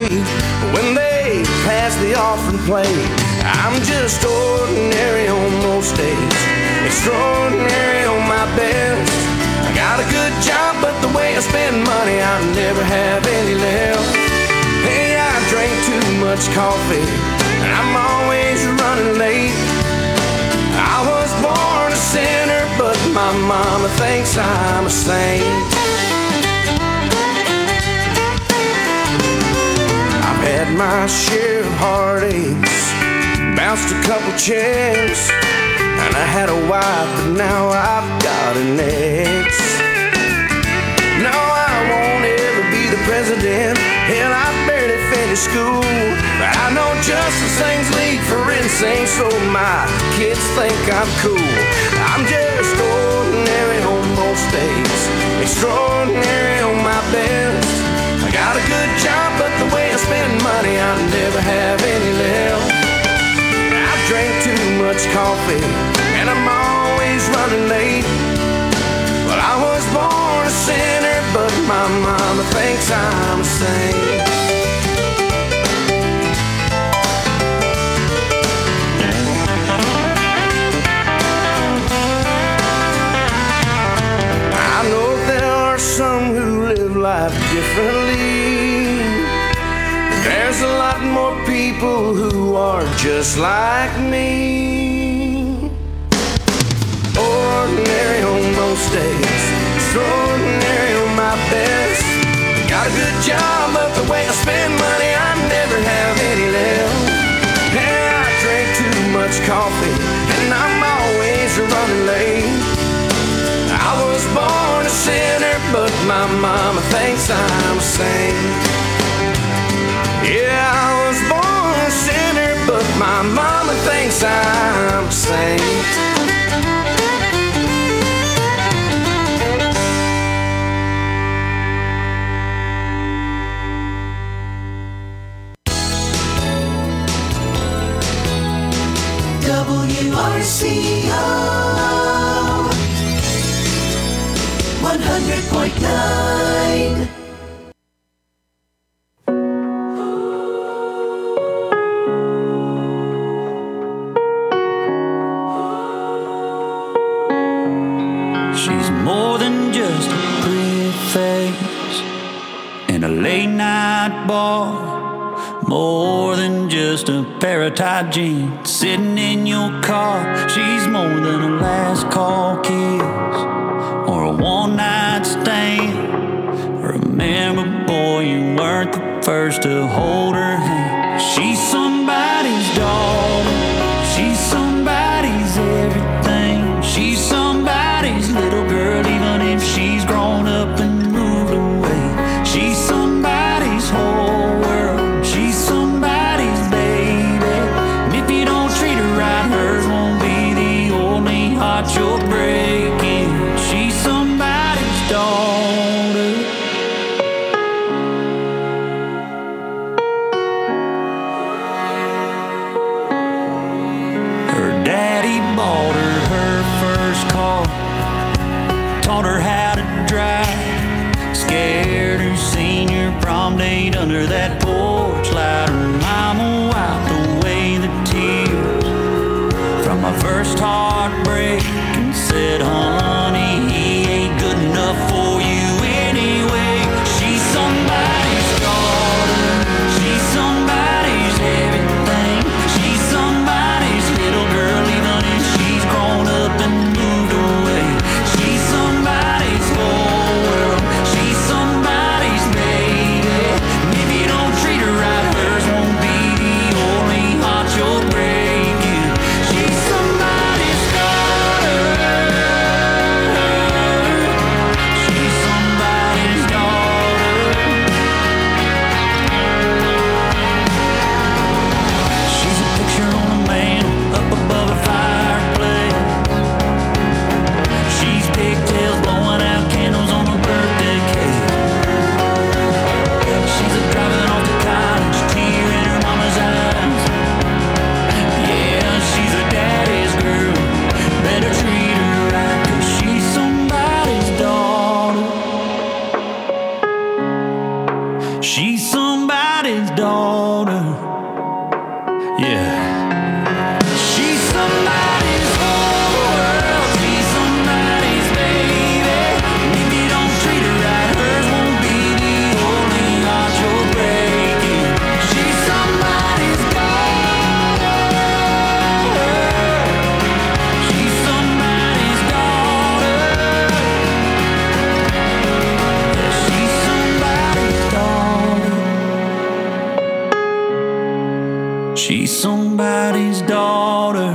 feet when they pass the offering plate. I'm just ordinary on most days, extraordinary on my best. I got a good job, but the way I spend money, I never have any left. Hey, I drink too much coffee, and I'm always running late. I was born a sinner, but my mama thinks I'm a saint. I've had my share of heartaches, bounced a couple checks, and I had a wife, but now I've got an ex. No, I won't ever be the president. Hell, I barely finished school, but I know just as things lead for insane, so my kids think I'm cool. I'm just ordinary on most days, extraordinary on my best. I got a good job, but the way I spend money, I never have any left. I drink too much coffee, and I'm always running late. Well, I was born a sinner, but my mama thinks I'm a saint. I know there are some who live life differently. There's a lot more people who are just like me. Ordinary on most days, extraordinary on my best. Got a good job, but the way I spend money, I never have any left. Yeah, I drink too much coffee, and I'm always running late. I was born a sinner, but my mama thinks I'm a saint. Yeah, I was born a sinner, but my mama thinks I'm a saint. WRCO 100.9. She's more than just a pretty face in a late night bar. More than just a pair of tight jeans sitting in your car. She's more than a last call kiss or a one night stand. Remember, boy, you weren't the first to hold her hand. She's somebody's daughter. She's somebody's everything. She's somebody's little girl, even if she's grown up and moved away. She's somebody's whole world. She's somebody's baby. And if you don't treat her right, hers won't be the only heart you're breaking. She's somebody's daughter. Her daddy bought her her first car, taught her how to drive, scared her senior prom date under that porch light. Her mama wiped away the tears from my first heartbreak and said, honey, he ain't good enough for you anyway. She's somebody's daughter. She's somebody's everything. She's somebody's little girl, even if she's grown up and moved away. She's somebody's whole world. She's somebody's baby. And if you don't treat her right, hers won't be the only heart you're breaking. She's somebody's daughter. She's somebody's daughter.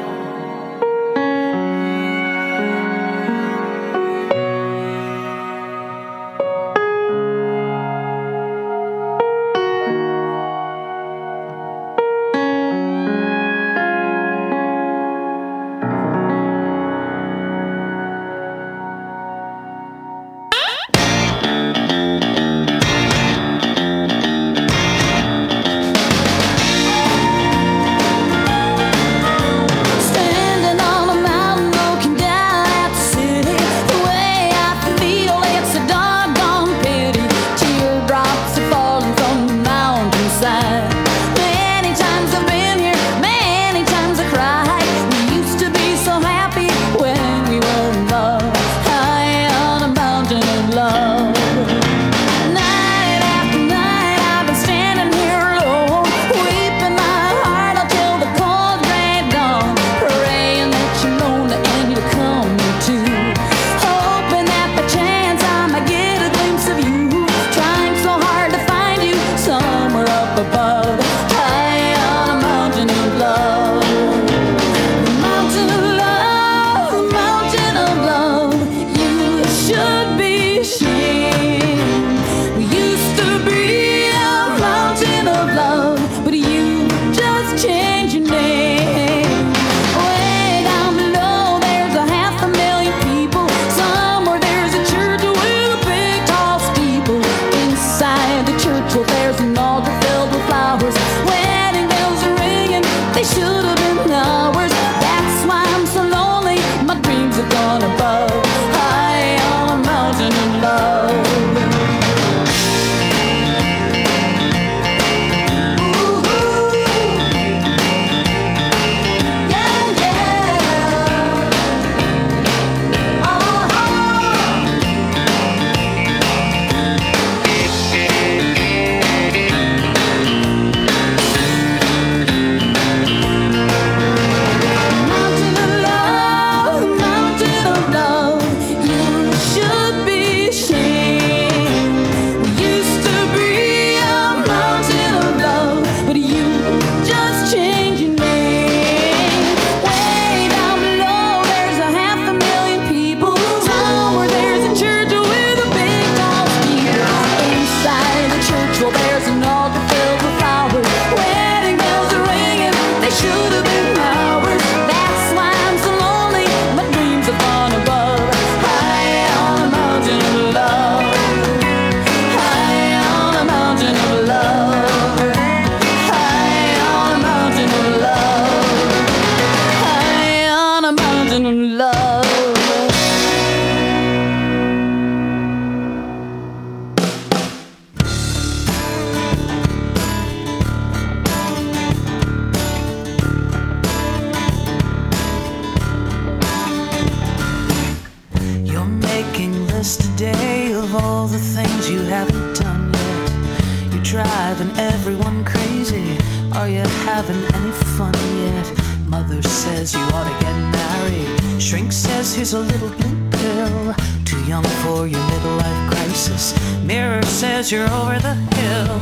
You're over the hill.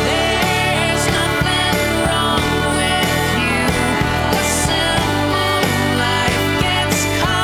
There's nothing wrong with you. A simple life gets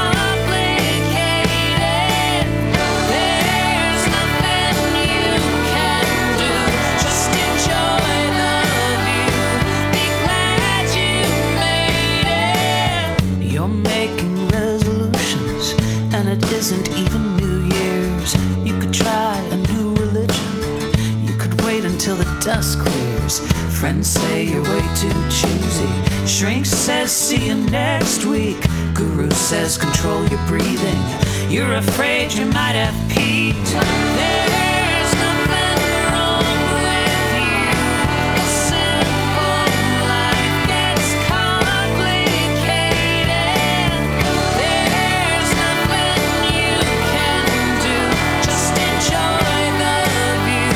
complicated. There's nothing you can do. Just enjoy the view. Be glad you made it. You're making resolutions, and it isn't even New Year's. You could try a new religion. Until the dust clears. Friends say you're way too choosy. Shrink says see you next week. Guru says control your breathing. You're afraid you might have peaked. There's nothing wrong with you. A simple life gets complicated. There's nothing you can do. Just enjoy the view.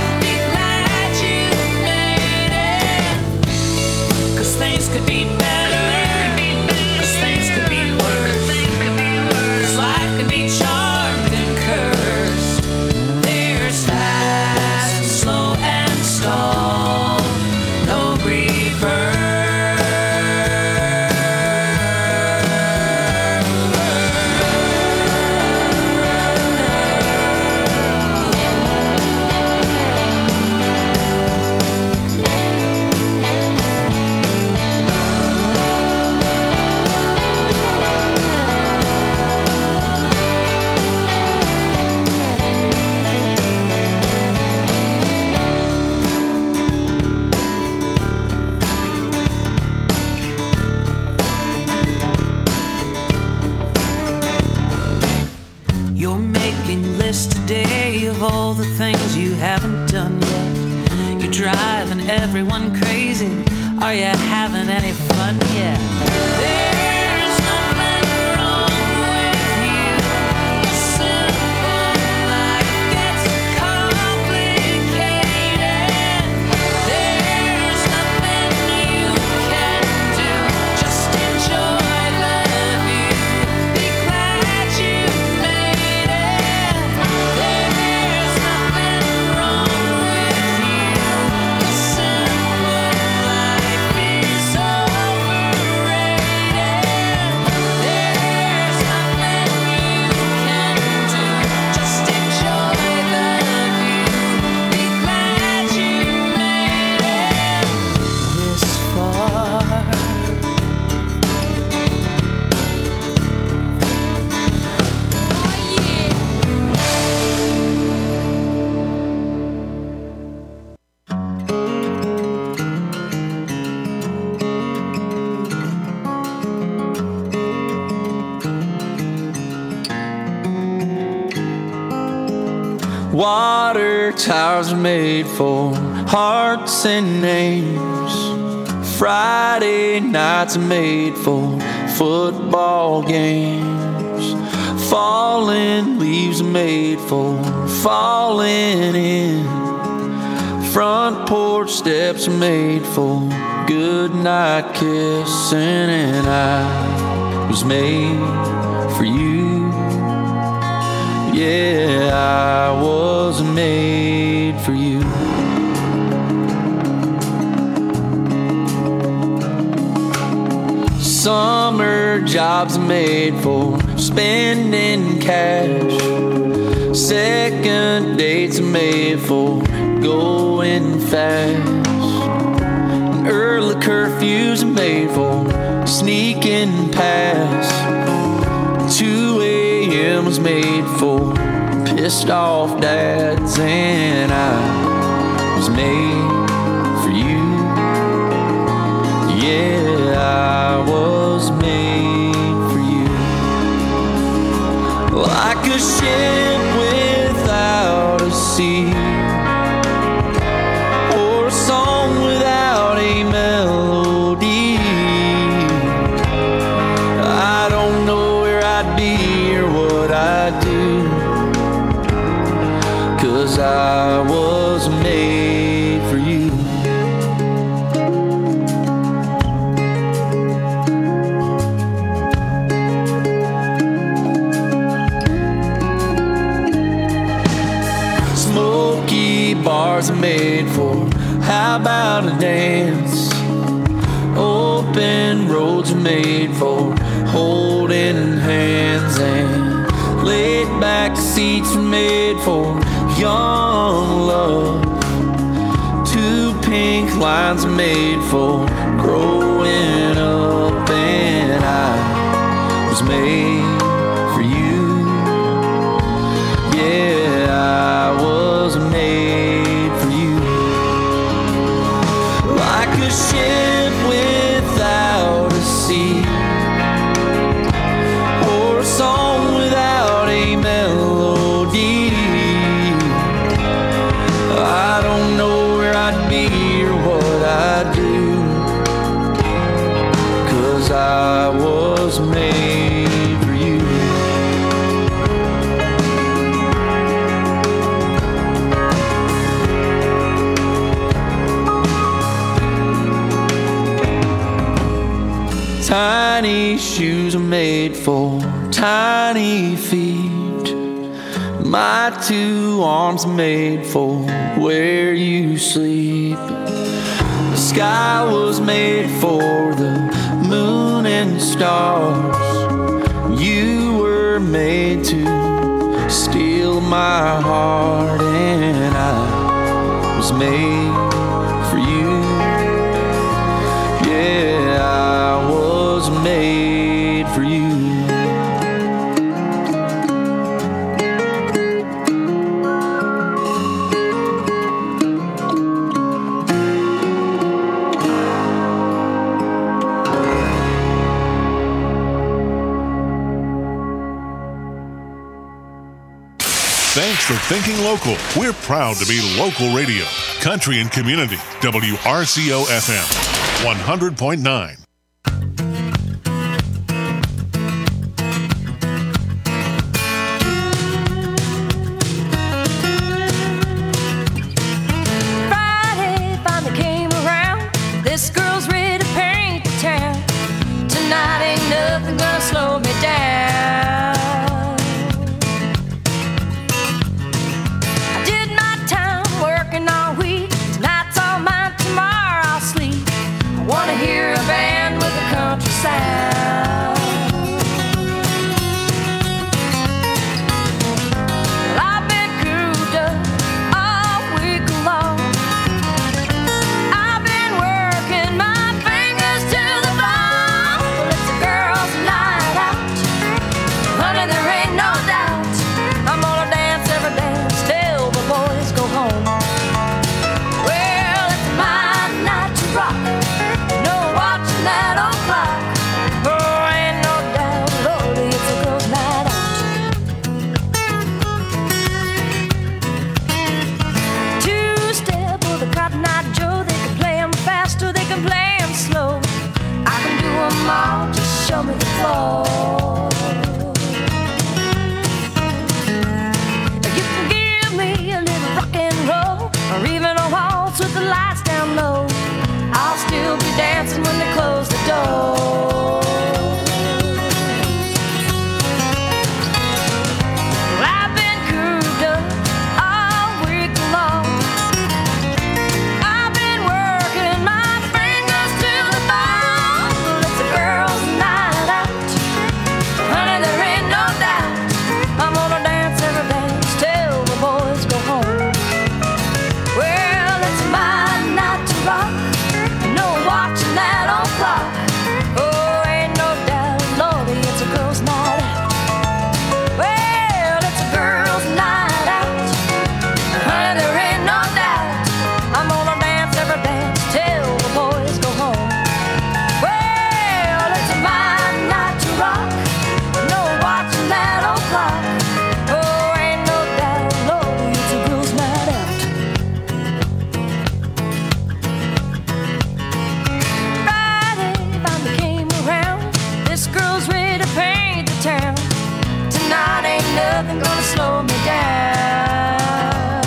Things could be better, 'cause things could be worse, 'cause life could be charmed and cursed. haven't done yet. You're driving everyone crazy. Are you having any fun yet? There's nothing wrong with you. A simple life gets complicated. There's nothing you can do. Just enjoy the view. Be glad you made it. There's nothing wrong with you. A simple life is overrated. There's nothing you can do. Just enjoy the view. Be glad you made it this far. Water towers are made for hearts and names. Friday nights are made for football games. Falling leaves are made for falling in. Front porch steps are made for good night kissing. And I was made for you. Yeah, I was made for you. Summer jobs are made for spending cash. Second dates are made for going fast. And early curfews are made for sneaking past. 2 a.m. was made for pissed off dads. And I was made for you. Yeah, I was made for you. Like a ship without a sea, or a song without a melody. I don't know where I'd be or what I'd do, 'cause I was made for you. Smoky bars are made for how about a dance? Open roads are made for holding hands, and laid back seats are made for young love. 2 pink lines are made for growing up, and I was made for you. Yeah, I was made for you. Like a ship without a sea, or a song without a melody. I don't know where I'd be or what I'd do, 'cause I was made for you. Tiny shoes are made for tiny feet. My 2 arms are made for where you sleep. The sky was made for the moon and stars. You were made to steal my heart, and I was made for you. Yeah, I was made for you. Thanks Thanks for thinking local. We're proud to be local radio. Country and Community. WRCO FM 100.9. Friday finally came around. This girl's ready to paint the town. Tonight ain't nothing gonna slow me down. I did my time working all week. Tonight's all mine, tomorrow I'll sleep. I wanna hear a band with a country sound. Well, I've been cooped up all week long. I've been working my fingers to the bone. Well, it's a girl's night out. Honey, there ain't no doubt. I'm gonna dance every dance till the boys go home. Well, it's my night to rock. No watching that old clock. Oh, ain't no doubt, Lordy, it's a girl's night out. Two-step with a Cotton Eye Joe. They can play 'em fast or they can play 'em slow. I can do 'em all, just show me the floor. You can give me a little rock and roll, or even a waltz with the lights down low. I'll still be dancing when they close the door. Well, I've been cooped up all week long. I've been working my fingers to the bone. Well, it's a girl's night out. Honey, there ain't no doubt. I'm gonna dance every dance till the boys go home. Well, it's my night to rock. No watching that old clock. Oh, ain't no doubt, Lordy, it's a girl's night out. Well, it's a girl's night out. Honey, there ain't no doubt. I'm gonna dance every dance till the boys go home. Well, it's my night to rock. No watching that old clock. Oh, ain't no doubt, Lordy, it's a girl's night out. Friday finally came around. This girl's ready to paint the town. Tonight ain't nothing gonna slow me down.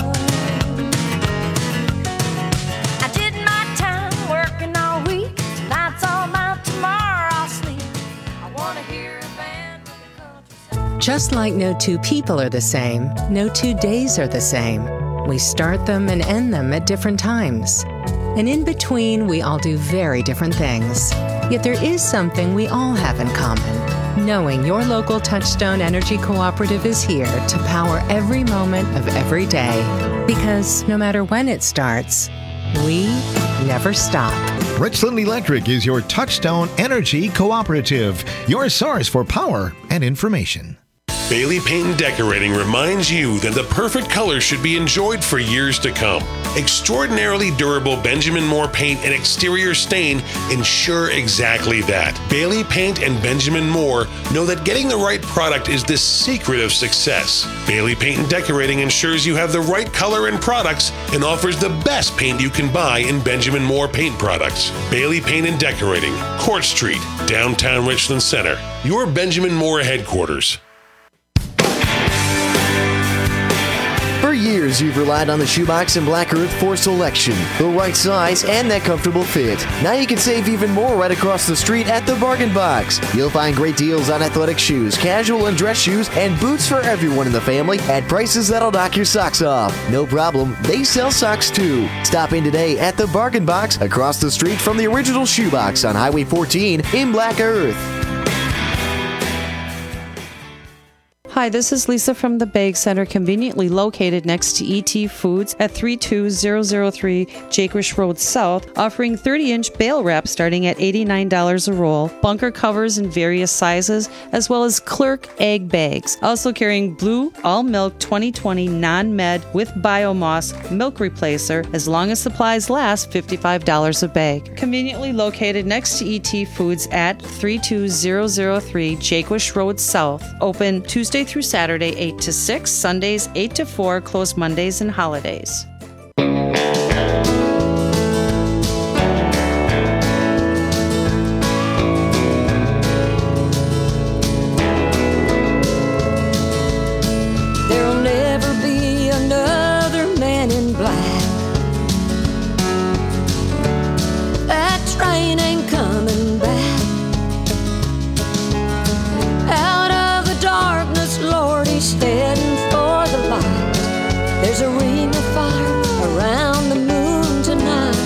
I did my time working all week. Tonight's all mine, tomorrow I'll sleep. I wanna hear a band with a country sound. Just like no two people are the same, no 2 days are the same. We start them and end them at different times. And in between, we all do very different things. Yet there is something we all have in common. Knowing your local Touchstone Energy Cooperative is here to power every moment of every day. Because no matter when it starts, we never stop. Richland Electric is your Touchstone Energy Cooperative, your source for power and information. Bailey Paint and Decorating reminds you that the perfect color should be enjoyed for years to come. Extraordinarily durable Benjamin Moore paint and exterior stain ensure exactly that. Bailey Paint and Benjamin Moore know that getting the right product is the secret of success. Bailey Paint and Decorating ensures you have the right color and products and offers the best paint you can buy in Benjamin Moore paint products. Bailey Paint and Decorating, Court Street, downtown Richland Center. Your Benjamin Moore headquarters. For years, you've relied on the Shoebox and Black Earth for selection, the right size, and that comfortable fit. Now you can save even more right across the street at the Bargain Box. You'll find great deals on athletic shoes, casual and dress shoes, and boots for everyone in the family at prices that'll knock your socks off. No problem, they sell socks too. Stop in today at the Bargain Box across the street from the original Shoebox on Highway 14 in Black Earth. Hi, this is Lisa from the Bag Center, conveniently located next to ET Foods at 32003 Jaquish Road South, offering 30-inch bale wrap starting at $89 a roll, bunker covers in various sizes, as well as Clerk egg bags. Also carrying Blue All Milk 2020 Non-Med with Biomoss milk replacer, as long as supplies last, $55 a bag. Conveniently located next to ET Foods at 32003 Jaquish Road South, open Tuesday through Saturday, 8 to 6, Sundays, 8 to 4, closed Mondays and holidays. There'll never be another man in black. That train ain't coming back. Out of the darkness, Lord, he's heading for the light. There's a ring of fire around the moon tonight.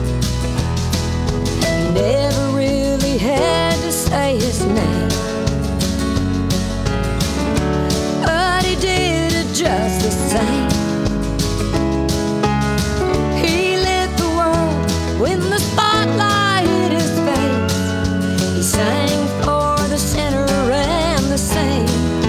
He never really had to say his name, but he did it just the same. He lit the world when the spotlight hit his face. He sang for the sinner and the saint.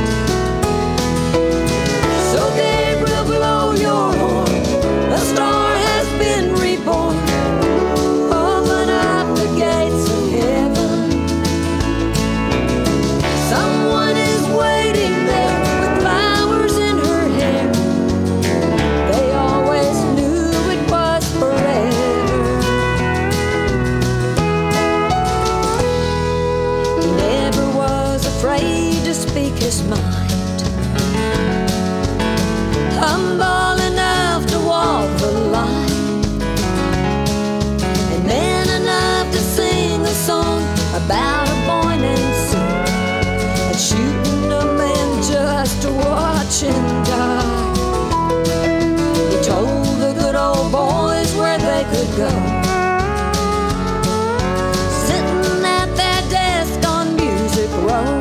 So Gabriel, blow your horn, a star has been reborn. Open up the gates of heaven. Someone is waiting there with flowers in her hair. They always knew it was forever. He never was afraid to speak his mind, humble enough to walk the line, and man enough to sing a song about a boy named Sue, and shooting a man just to watch him die. He told the good old boys where they could go, sitting at their desk on Music Row.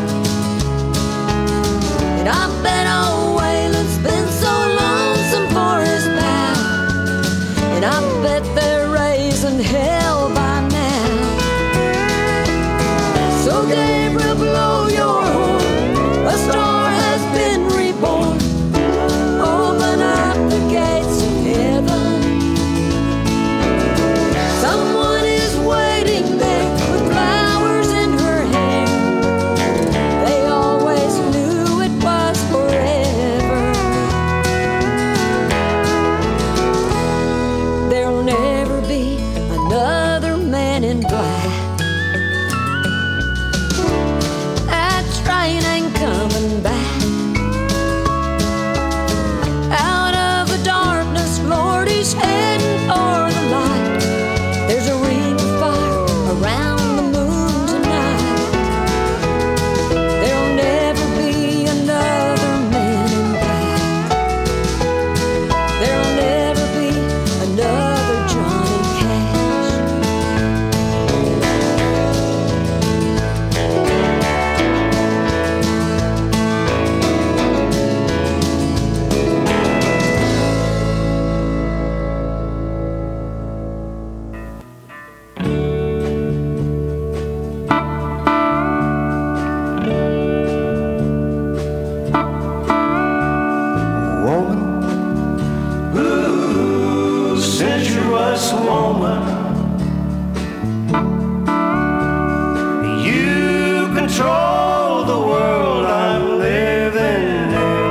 And I bet old Waylon's been so lonesome for his pal, and I bet they're raising hell by now. So Gabriel, blow your horn, a star has been reborn. Open up the gates of heaven. Someone is waiting there with flowers in her hair. They always knew it was forever. There'll never be another man in black. That train ain't coming back. Out of the darkness, Lord, he's heading for the light. There's a ring of fire around the moon tonight. There'll never be another man in black. There'll never be another Johnny Cash. Woman, ooh, sensuous woman, you control the world I'm living in.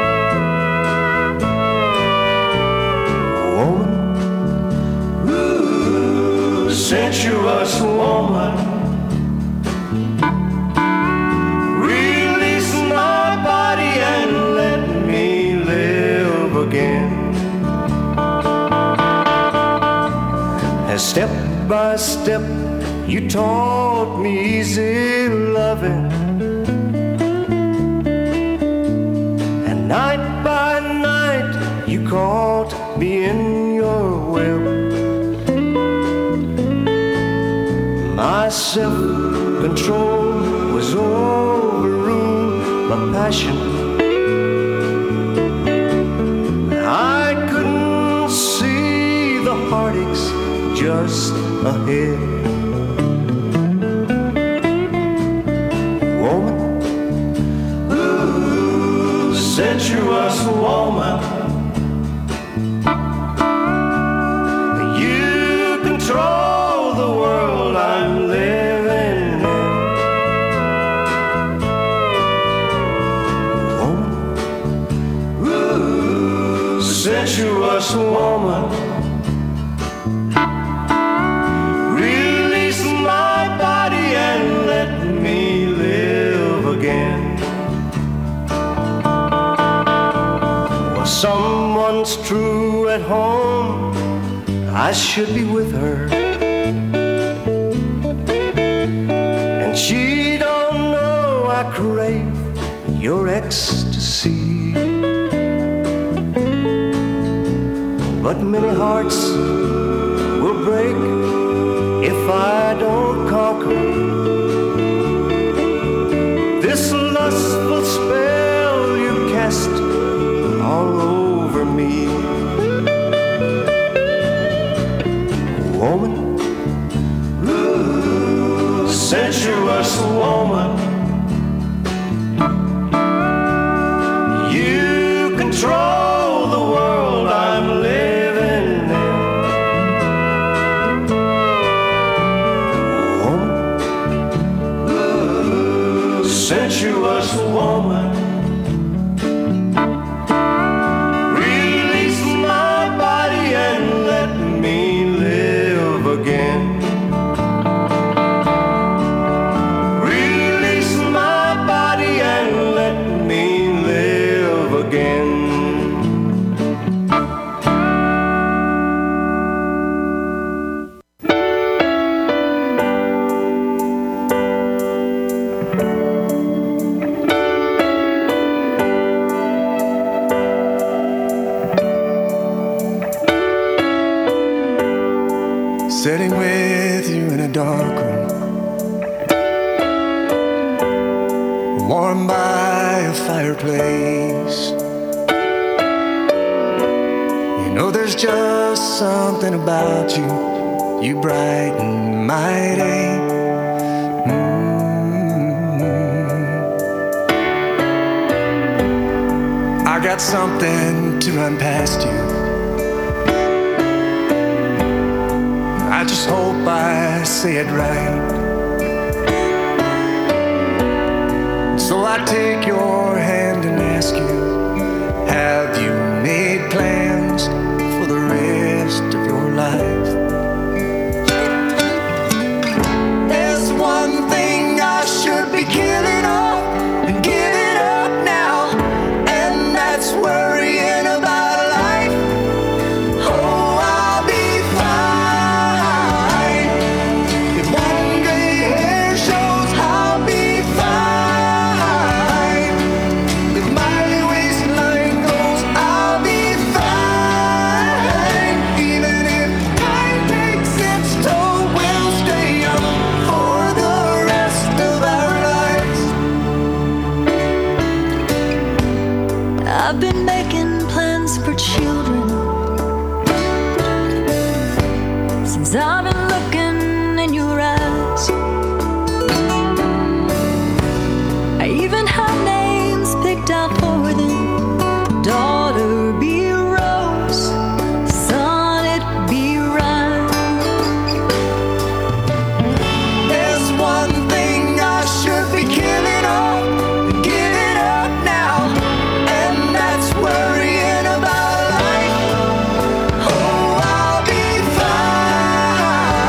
Woman, ooh, sensuous woman, release my body and let me live again. As step by step you taught me easy loving, and night by night you caught me in your web. My self-control was overruled by passion. I couldn't see the heartaches just ahead. Woman, ooh, sensuous woman, you control the world I'm living in. sensuous woman. Release my body and let me live again. Well, someone's true at home, I should be with her. And she don't know I crave your ecstasy. But many hearts will break if I don't conquer this lustful spell you cast all over me. Woman, sensuous woman, you control the world I'm living in. Woman, sensuous woman, release my body and let me live again. Release my body and let me live again. Sitting with you in a dark room, warmed by a fireplace. You know there's just something about you, you brighten my day. I got something to run past you. I just hope I say it right. So I take your hand and ask you, have you made plans for the rest of your life? There's one thing I should be killing off and giving up now, and that's worrying about life. Oh, I'll be fine. If one gray hair shows, I'll be fine. If my waistline goes, I'll be fine. Even if time takes its toll, we'll stay young for the rest of our lives. I've been making plans for children since I've been looking in your eyes. I even have names picked out for them. Daughter, be a rose. Son, it be right. There's one thing I should be killing off and giving up now, and that's worrying about life. Oh, I'll be fine.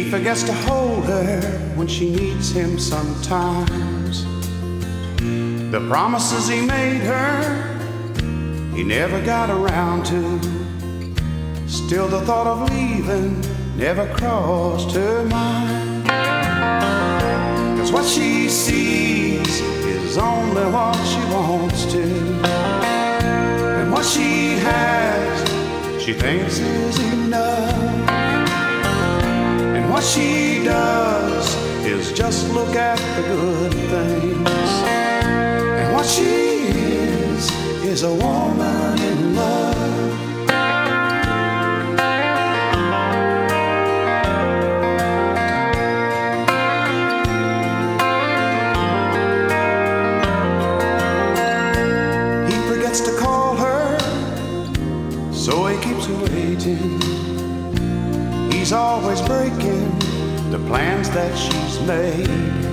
He forgets to hold her when she needs him sometimes. The promises he made her, he never got around to. Still the thought of leaving never crossed her mind. 'Cause what she sees is only what she wants to. And what she has, she thinks is enough. And what she does is just look at the good things. And what she is a woman in love. So he keeps her waiting. He's always breaking the plans that she's made.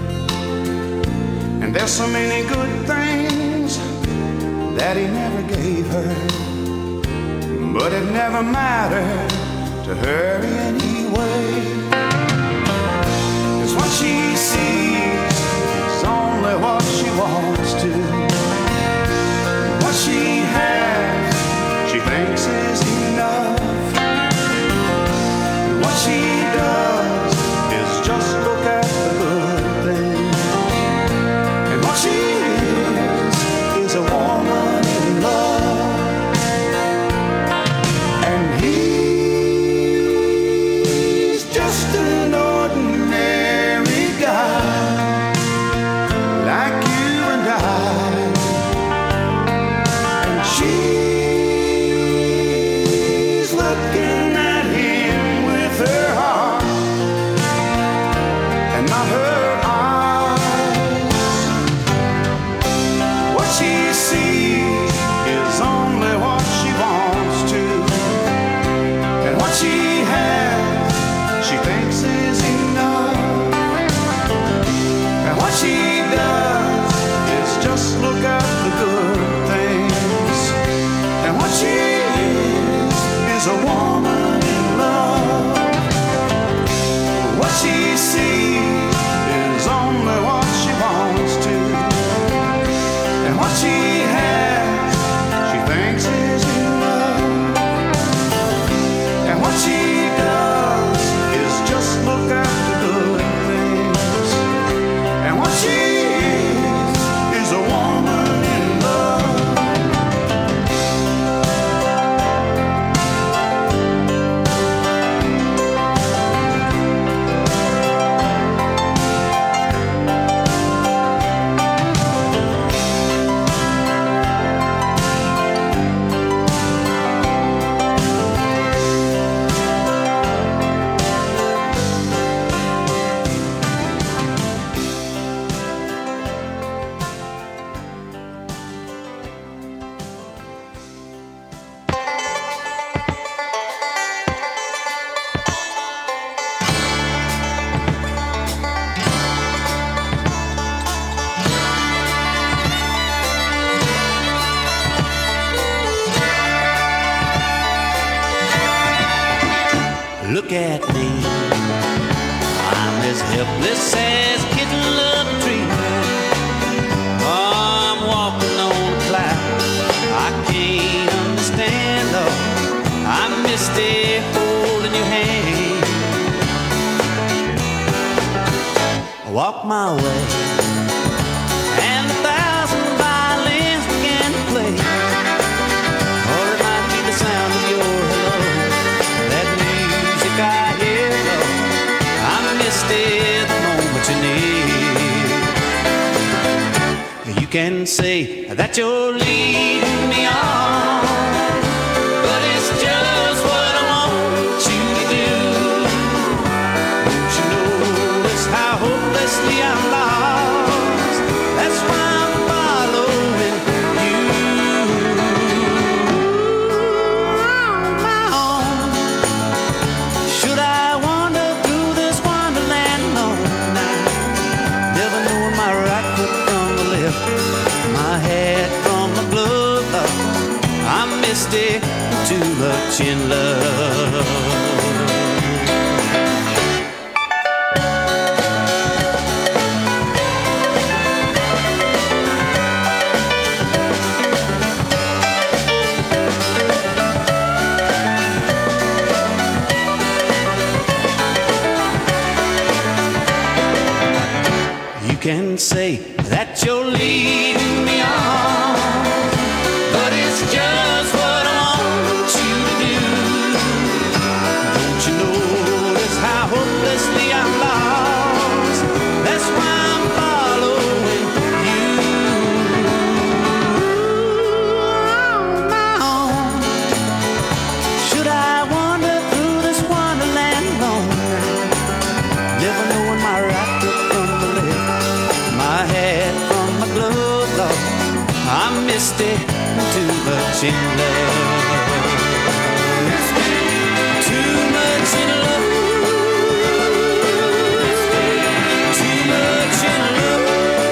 And there's so many good things that he never gave her, but it never mattered to her anyway. 'Cause what she sees is only what she wants to. What she has, she thinks is enough. And what she does is just look at the good things. And what she is a woman in love. And he's just an ordinary guy, like you and I. And she's looking at him with her heart and not her eyes. What she sees is only what she wants to. And what she has, she thinks is enough. And what she does is just look at the good things. And what she is a woman in love. What she sees is only what she wants to. And what she has, she thinks is enough. And what she does is just look at the good things. And what she is a woman in love. Look at me, I'm as helpless as a kitten love a tree. I'm walking on a cloud, I can't understand though. I missed it holding your hand. I walk my way, and 1,000 violins began to play. Or it might be the sound of your hello, that music I hear low. I missed it the moment you need. You can say that you're leading me on, but it's just what I want you to do. Don't you notice how hopelessly I'm lost? That's why I'm following you on my own. Should I wander through this wonderland alone now, never knowing my right foot from the left, my hat from my glove? I missed it too much in love. can say that you're leading me on, but it's just what I want you to do. Don't you notice how hopelessly I'm lost? That's why I'm following you. On my own. Should I wander through this wonderland alone, never knowing my right foot from the left, my hat from my glove, Lord? I'm misty, too much in love. Too much in love. Too much in love.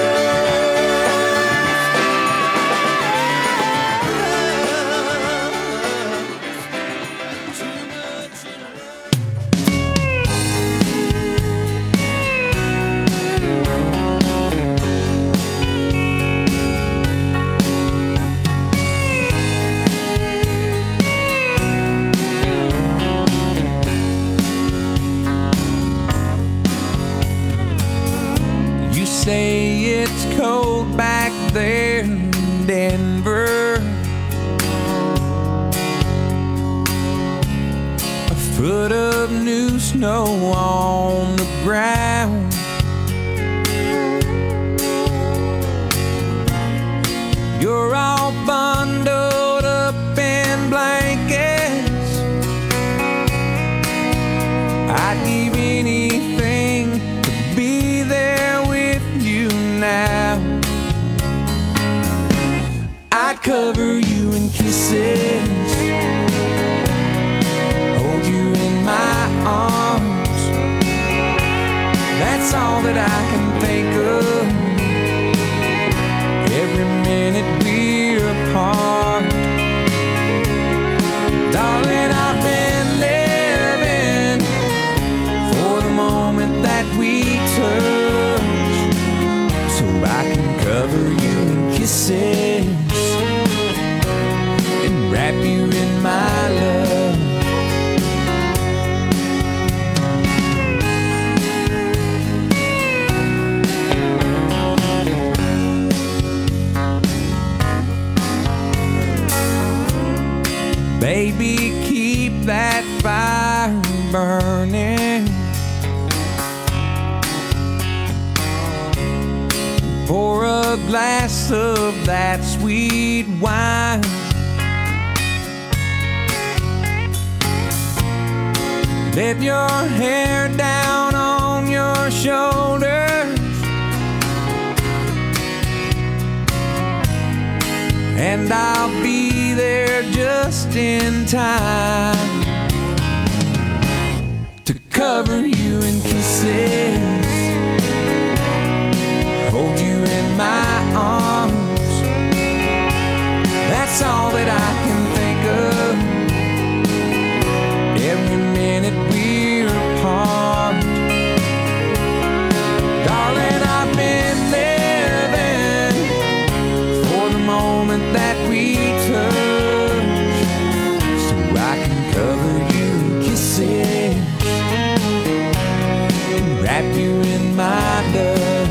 You say it's cold back there in Denver. A foot of new snow on the ground. You're all bundled up in blankets. I'd give anything to be there with you now. I'd cover you in kisses, hold you in my arms. That's all that I can think of. Every minute we're apart, darling, I've been living for the moment that we touch, so I can cover you in kisses and wrap you in my love. Baby, keep that fire burning. Pour a glass of that sweet wine. Let your hair down on your shoulders, and I'll be there just in time to cover you in kisses, hold you in my arms. That's all that I can think of. Every minute we're apart, darling, I've been living for the moment that we touch, so I can cover you in kisses and wrap you in my love.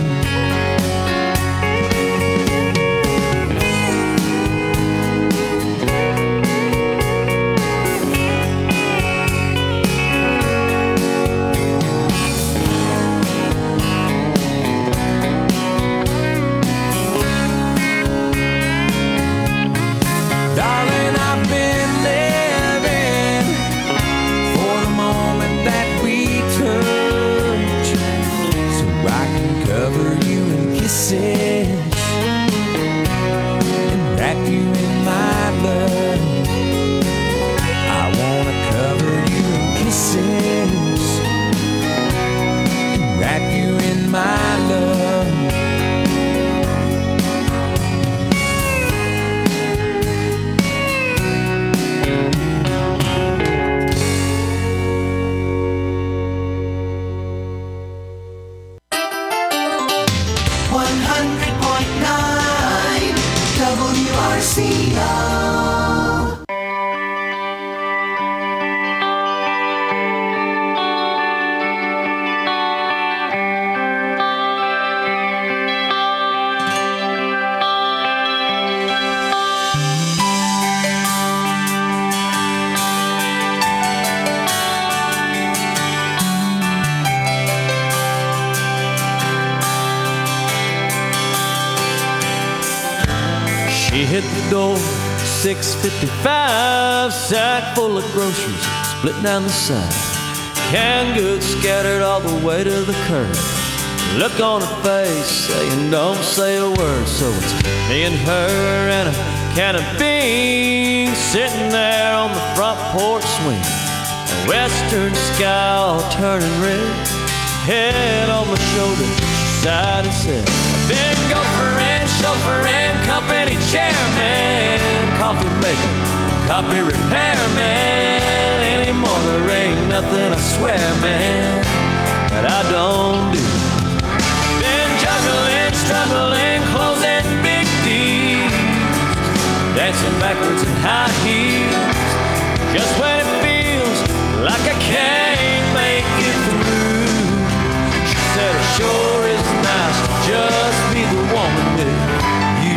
Darling, I've been living for the moment that we touch, so I can cover you in kisses and wrap you in my love. I wanna cover you in kisses and wrap you in my love. WRCO. She hit the door, 6:55, sack full of groceries, split down the side. Canned goods scattered all the way to the curb. Look on her face, saying don't say a word. So it's me and her and a can of beans, sitting there on the front porch swing. A western sky all turning red. Head on my shoulder, she sighed and said, I've been gopher and chauffeur and company chairman, coffee maker, copy repairman. Anymore there ain't nothing, I swear, man, that I don't do. Been juggling, struggling, closing big deals, dancing backwards in high heels, just when it feels like I can't make it through. She said it sure is nice to just be the woman with you.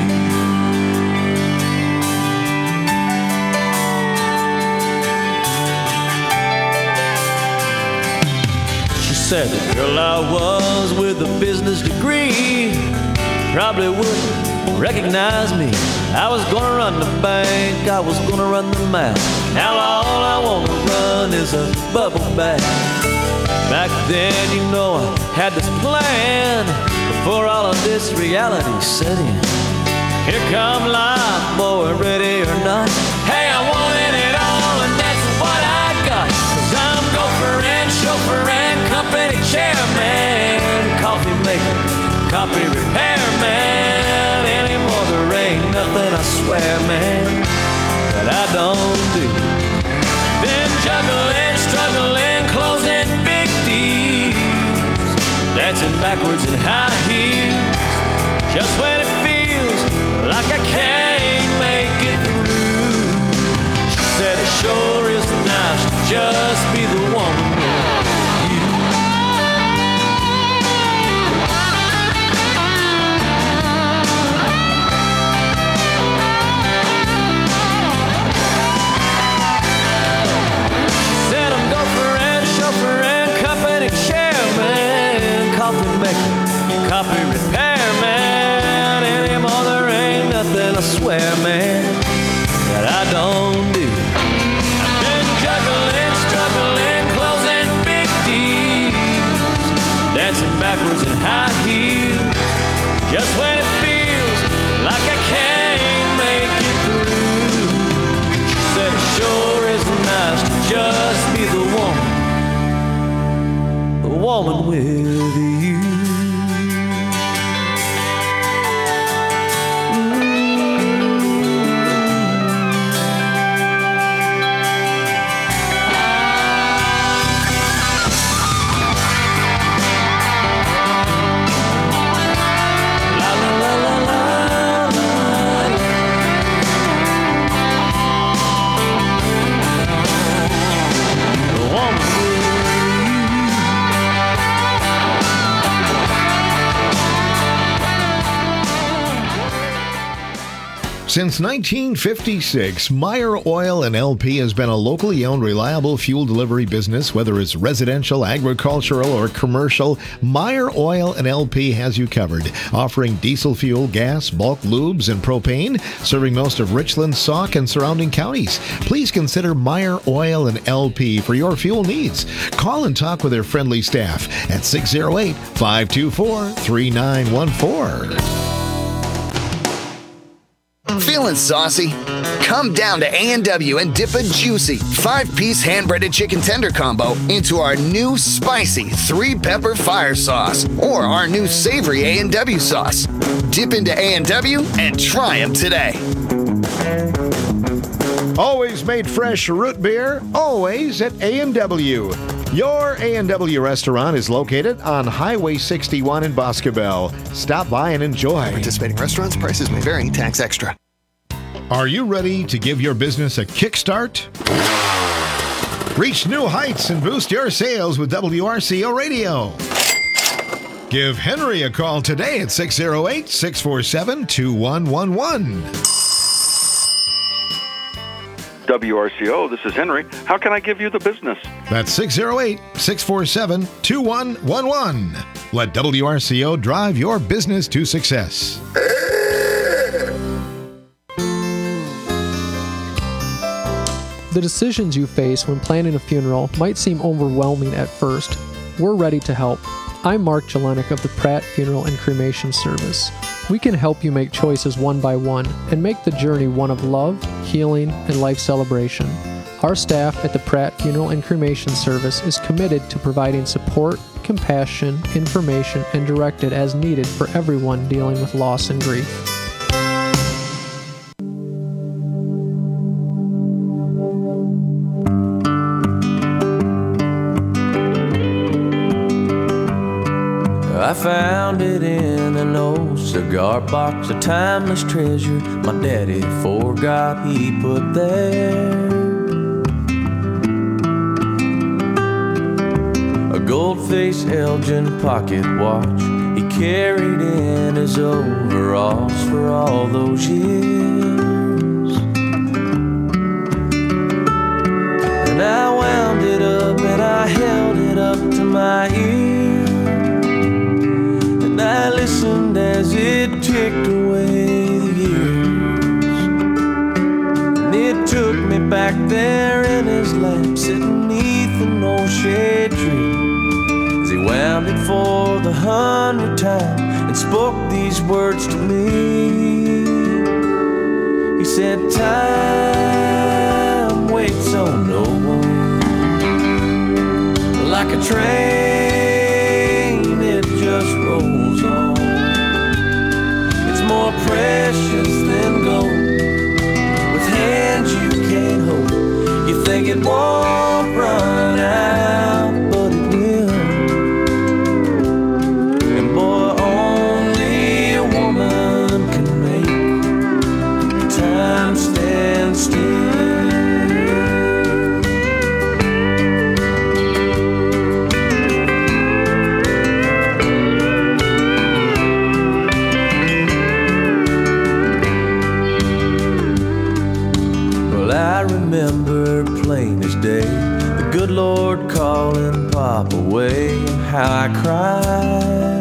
She said the girl I was with a business degree probably wouldn't recognize me. I was gonna run the bank, I was gonna run the map. Now all I wanna run is a bubble bath. Back then, you know, I had this plan before all of this reality set in. Here come life, boy, ready or not. Hey, I wanted it all, and that's what I got. 'Cause I'm gopher and chauffeur and company chairman, coffee maker, copy repairman. Anymore there ain't nothing, I swear, man, that I don't do. Been juggling, struggling, closing big deals, dancing backwards in high heels, just when it feels like I can't make it through. She said it sure is nice to just be the woman with you. Said I'm gopher and chauffeur and company chairman, coffee maker, copy repairman. Anymore there ain't nothing, I swear, man, that I don't do. I've been juggling, struggling, closing big deals, dancing backwards in high heels, just when it feels like I can't make it through. She said it sure is nice to just be the woman with you. Since 1956, Meyer Oil and LP has been a locally owned, reliable fuel delivery business. Whether it's residential, agricultural, or commercial, Meyer Oil and LP has you covered. Offering diesel fuel, gas, bulk lubes, and propane, serving most of Richland, Sauk, and surrounding counties. Please consider Meyer Oil and LP for your fuel needs. Call and talk with their friendly staff at 608-524-3914. Feeling saucy? Come down to A&W and dip a juicy 5-piece hand-breaded chicken tender combo into our new spicy 3-pepper fire sauce or our new savory A&W sauce. Dip into A&W and try them today. Always made fresh root beer, always at A&W. Your A&W restaurant is located on Highway 61 in Boscobel. Stop by and enjoy. Participating restaurants, prices may vary, tax extra. Are you ready to give your business a kickstart? Reach new heights and boost your sales with WRCO Radio. Give Henry a call today at 608-647-2111. WRCO, this is Henry. How can I give you the business? That's 608-647-2111. Let WRCO drive your business to success. The decisions you face when planning a funeral might seem overwhelming at first. We're ready to help. I'm Mark Jelenik of the Pratt Funeral and Cremation Service. We can help you make choices one by one and make the journey one of love, healing, and life celebration. Our staff at the Pratt Funeral and Cremation Service is committed to providing support, compassion, information, and directed as needed for everyone dealing with loss and grief. I found it in an old cigar box, a timeless treasure my daddy forgot he put there. A gold-faced Elgin pocket watch he carried in his overalls for all those years. And I wound it up and I held it up to my ear. I listened as it ticked away the years. And it took me back there in his lap, sitting neath an old shade tree, as he wound it for the 100th time and spoke these words to me. He said, time waits on no one, like a train it just rolls on. It's more precious than gold, with hands you can't hold. You think it won't run out, but it will. And boy, only a woman can make time stand still. Remember plain as day the good Lord calling Pop away, and how I cried.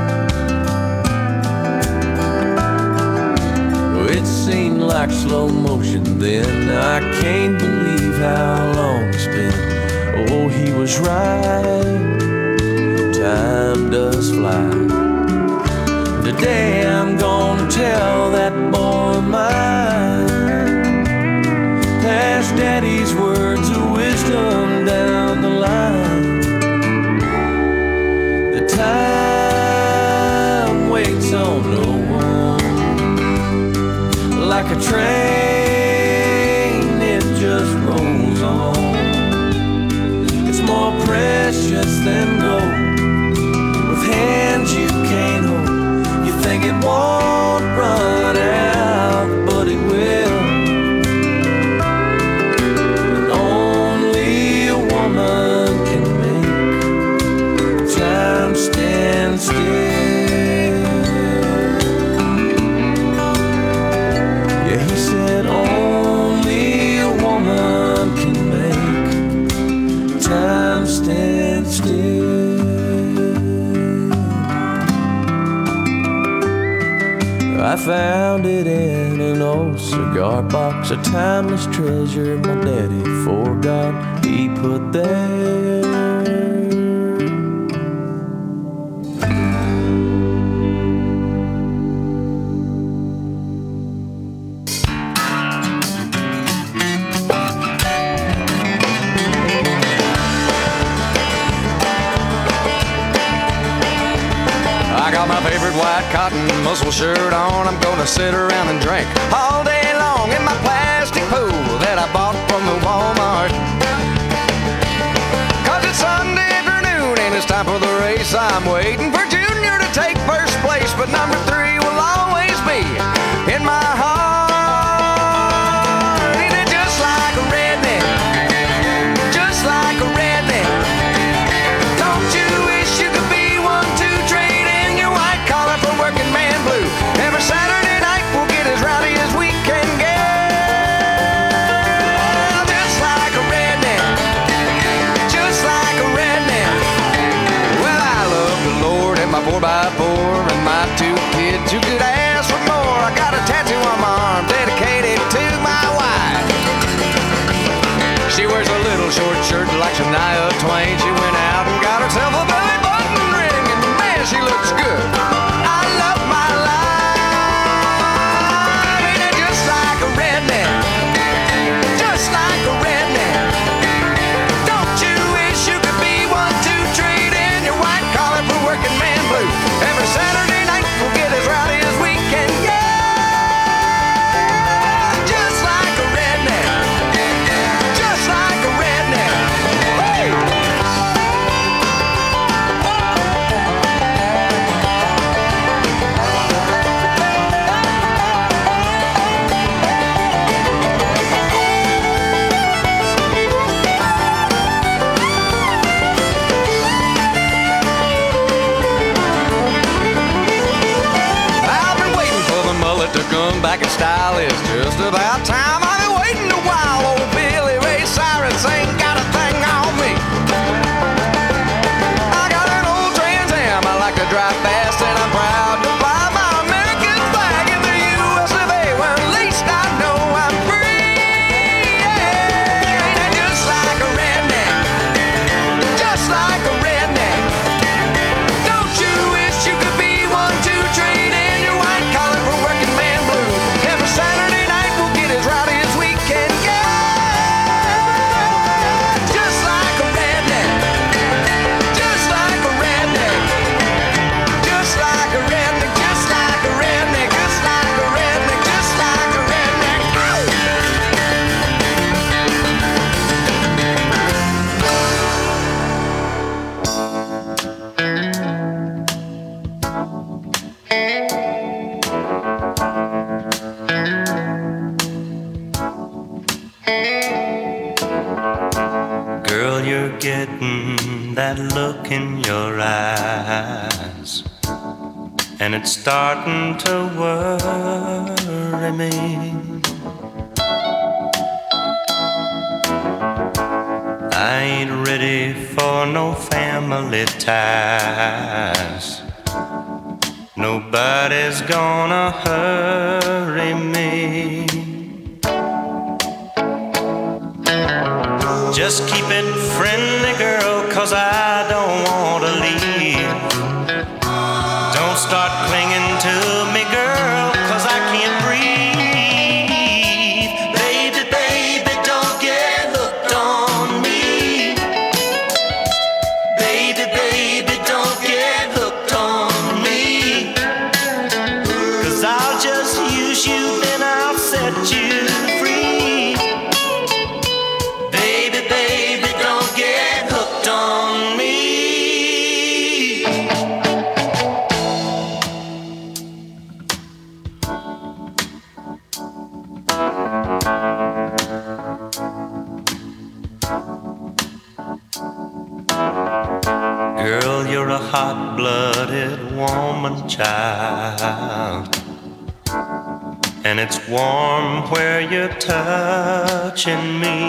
Oh, it seemed like slow motion then. I can't believe how long it's been. Oh, he was right, time does fly. Today I'm gonna tell that boy mine, past Daddy's words of wisdom down the line. The time waits on no one, like a train it just rolls on. It's more precious than gold, with hands you can't hold. You think it won't run out, but it will. Can make time stand still. Yeah, he said only a woman can make time stand still. I found it in an old cigar box, a timeless treasure my daddy forgot he put there. I got my favorite white cotton muscle shirt on. I'm gonna sit around and drink all day long in my plastic pool that I bought from the Walmart. Cause it's Sunday afternoon and it's time for the race. I'm waiting for Junior to take first place, but number 3 will always be in my heart. Ain't it just like a redneck? Just like a redneck. Don't you wish you could be one to trade in your white collar for working man blue? Every Saturday night we'll get as rowdy as we can get. Just like a redneck. Just like a redneck. Well, I love the Lord and my 4x4 and my 2 kids. Who could ask for more? I got a tattoo on my arm dedicated to my wife. Shania Twain. She went out and got herself a belly button ring, and man, she looks good. I love my life. Ain't it just like a redneck? Just like a redneck. Don't you wish you could be one to trade in your white collar for working man blue? Every Saturday night we'll get as rowdy as we can. Yeah, just like a redneck. Just like a redneck. Woo! I've been waiting for the mullet to come back in style. It's just about time. I've been waiting a while. Old Billy Ray Cyrus ain't got a thing on me. I got an old Trans Am. I like to drive fast and I'm proud to fly my American flag in the US of A. Well, at least I know I'm free. Yeah, ain't that just like a redneck? Just like a redneck. Don't you wish you could be one to trade in your white collar for working man blue? Every Saturday night we'll get as rowdy as we can. Yeah, just like a redneck. Just like a redneck. Just like a redneck. Just like a redneck. Just like a redneck. Just like a redneck. Girl, you're getting that look in your eyes, and it's starting to worry me. I ain't ready for no family ties. Nobody's gonna hurry me. Just keep it friendly, girl, 'cause I don't want to leave. Don't start clinging to me, girl, 'cause I can't breathe. Baby, baby, don't get hooked on me. Baby, baby, don't get hooked on me. 'Cause I'll just use you, then I'll set you free. Baby, baby, don't get hooked on me. Girl, you're a hot-blooded woman, child, and it's warm where you're touching me.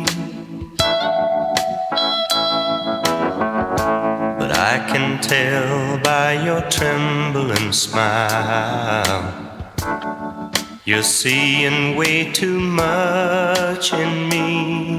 But I can tell by your trembling smile, you're seeing way too much in me.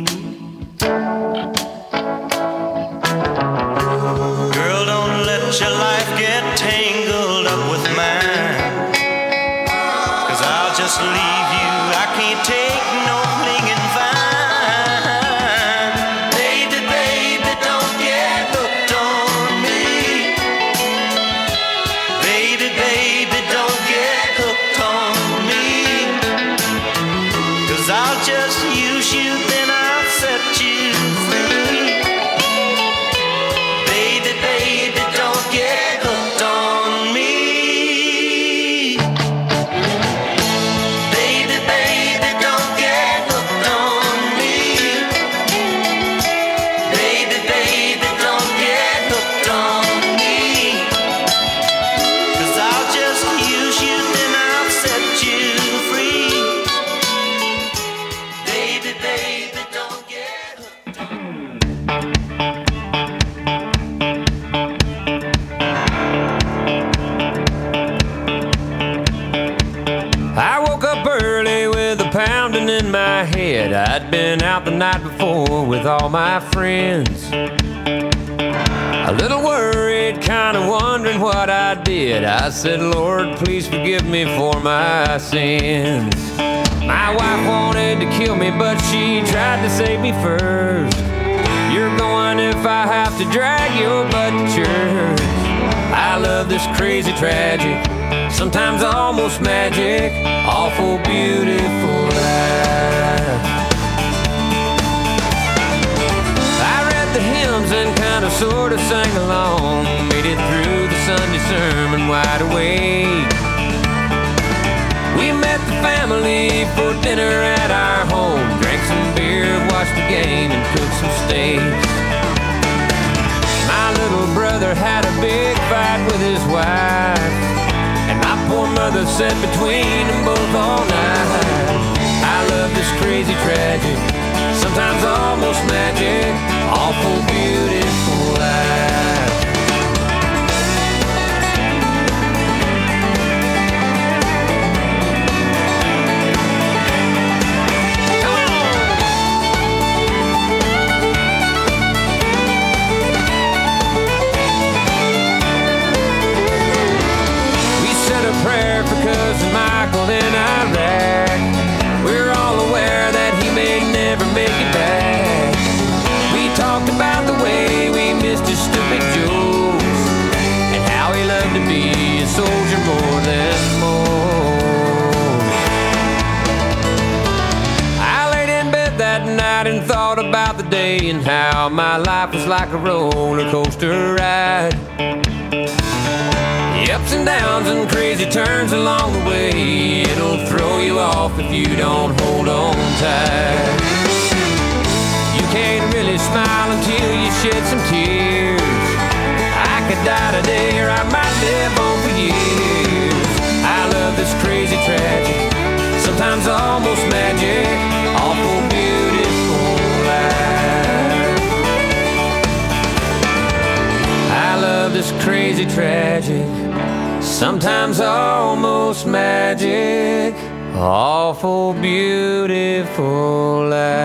Girl, don't let your life get tangled up with mine, 'cause I'll just leave you. I can't take no clinging vine. Baby, baby, don't get hooked on me. Baby, baby, don't get hooked on me. 'Cause I'll just use you, then I'll set you free. Baby, baby, don't get hooked on me. Baby, baby, don't get hooked on in my head. I'd been out the night before with all my friends. A little worried, kinda wondering what I did. I said, Lord, please forgive me for my sins. My wife wanted to kill me, but she tried to save me first. You're going if I have to drag your butt to church. I love this crazy tragic, sometimes almost magic, awful beautiful life. I read the hymns and kind of sort of sang along, made it through the Sunday sermon wide awake. We met the family for dinner at our home, drank some beer, watched the game, and cooked some steaks. My little brother had a big fight with his wife, and my poor mother sat between them both all night. I love this crazy tragic, sometimes almost magic, awful beautiful life. Prayer for cousin Michael in Iraq. We're all aware that he may never make it back. We talked about the way we missed his stupid jokes, and how he loved to be a soldier more than most. I laid in bed that night and thought about the day, and how my life was like a roller coaster ride. The ups and downs and crazy turns along the way, it'll throw you off if you don't hold on tight. You can't really smile until you shed some tears. I could die today or I might live on for years. I love this crazy tragic, sometimes almost magic, awful beautiful life. I love this crazy tragic, sometimes almost magic, awful beautiful life.